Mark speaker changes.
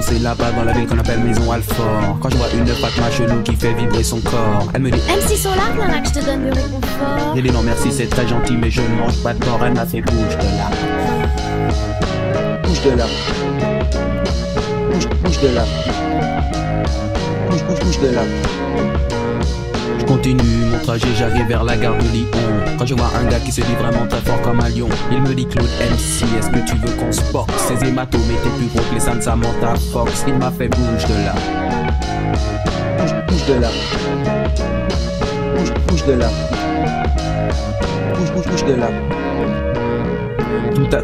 Speaker 1: c'est là-bas dans la ville qu'on appelle Maison Alfort. Quand je vois une Fatma chelou qui fait vibrer son corps, elle me dit
Speaker 2: MC Solar, y'en a que je te donne du réconfort.
Speaker 1: j'ai dit non merci c'est très gentil mais je ne mange pas de porc. Elle m'a fait bouge de là. Bouge de là. Bouge de là. Bouge de là. Je continue mon trajet, j'arrive vers la gare de Lyon. Quand je vois un gars qui se dit vraiment très fort comme un lion, il me dit Claude MC, est-ce que tu veux qu'on se boxe? Ces hématomes étaient plus gros que les seins de Samantha Fox. Il m'a fait bouge de là. Bouge de là. Bouge de là. Bouge de là. Tout à